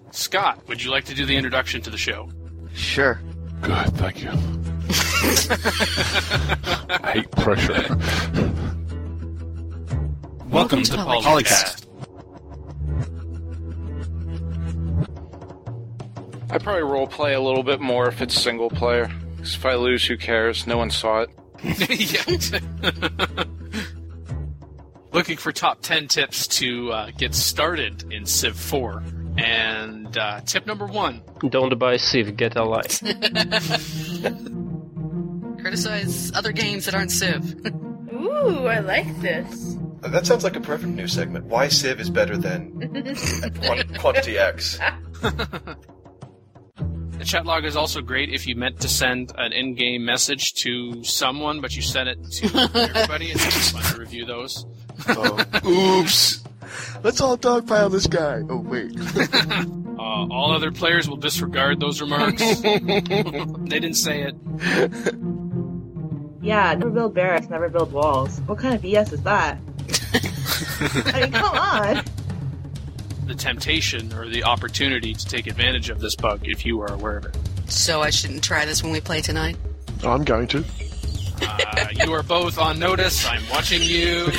Scott, would you like to do the introduction to the show? Sure. Good, thank you. I hate pressure. Welcome to Polycast. I probably roleplay a little bit more if it's single player. 'Cause if I lose, who cares? No one saw it. Yeah. Looking for top 10 tips to get started in Civ 4. And tip number 1. Don't buy Civ, get a life. Criticize other games that aren't Civ. Ooh, I like this. That sounds like a perfect new segment. Why Civ is better than Quantity X. The chat log is also great if you meant to send an in-game message to someone, but you sent it to everybody. It's just fun to review those. Oops. Let's all dogpile this guy. Oh, wait. All other players will disregard those remarks. They didn't say it. Yeah, never build barracks, never build walls. What kind of BS is that? I mean, come on. The temptation or the opportunity to take advantage of this bug if you are aware of it. So I shouldn't try this when we play tonight? I'm going to. You are both on notice. I'm watching you.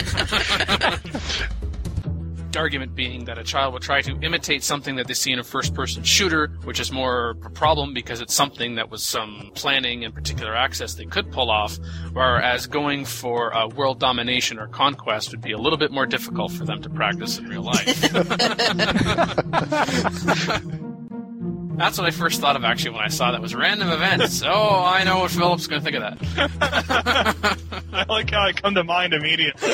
The argument being that a child will try to imitate something that they see in a first-person shooter, which is more a problem because it's something that was some planning and particular access they could pull off, whereas going for world domination or conquest would be a little bit more difficult for them to practice in real life. That's what I first thought of, actually, when I saw that was random events. Oh, I know what Philip's going to think of that. I like how I come to mind immediately.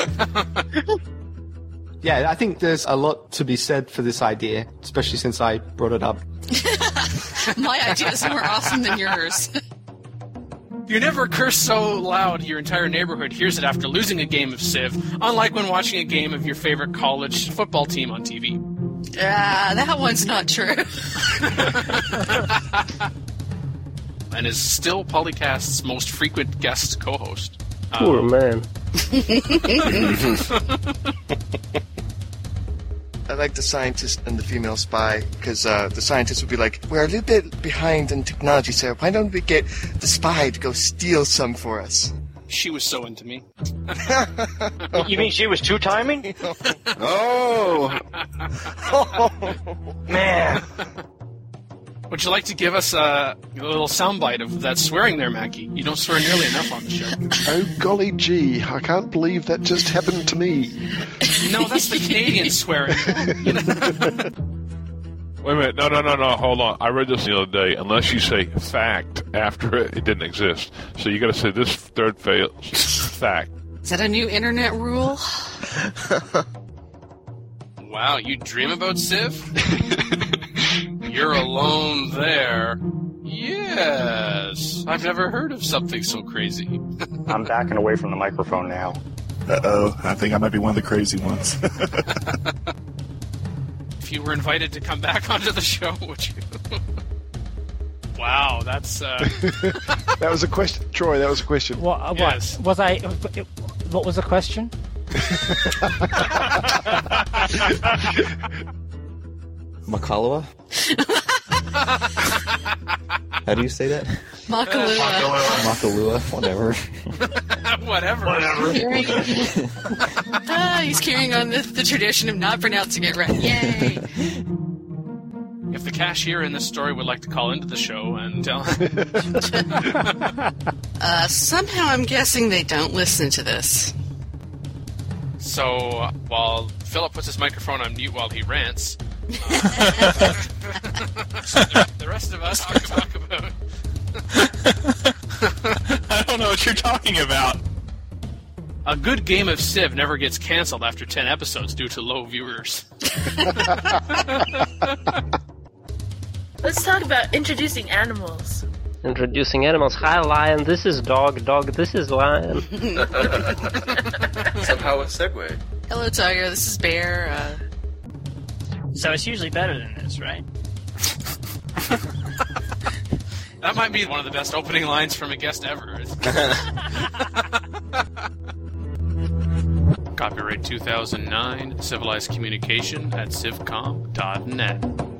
Yeah, I think there's a lot to be said for this idea, especially since I brought it up. My idea is more awesome than yours. You never curse so loud your entire neighborhood hears it after losing a game of Civ, unlike when watching a game of your favorite college football team on TV. That one's not true. And is still Polycast's most frequent guest co-host. Poor man. I like the scientist and the female spy, because the scientist would be like, we're a little bit behind in technology, sir. Why don't we get the spy to go steal some for us? She was so into me. You mean she was two-timing? Oh! Man. Would you like to give us a little soundbite of that swearing there, Mackie? You don't swear nearly enough on the show. Oh, golly gee, I can't believe that just happened to me. No, that's the Canadian swearing. Wait a minute, no, hold on. I read this the other day. Unless you say fact after it, it didn't exist. So you got to say this third fact. Is that a new internet rule? Wow, you dream about Civ? You're alone there. Yes. I've never heard of something so crazy. I'm backing away from the microphone now. Uh-oh, I think I might be one of the crazy ones. If you were invited to come back onto the show, would you? Wow, that's... That was a question. Troy, that was a question. What? Yes. Was I... What was the question? Makalua? How do you say that? Makalua. Makalua, whatever. Whatever. He's carrying on the tradition of not pronouncing it right. Yay! If the cashier in this story would like to call into the show and tell... Somehow I'm guessing they don't listen to this. So, while Philip puts his microphone on mute while he rants, the rest of us can talk about... I don't know what you're talking about. A good game of Civ never gets canceled after 10 episodes due to low viewers. Let's talk about introducing animals. Introducing animals. Hi, lion. This is dog. Dog. This is lion. Somehow a segue. Hello, tiger. This is bear. So it's usually better than this, right? That might be one of the best opening lines from a guest ever. Copyright 2009, Civilized Communication at civcom.net.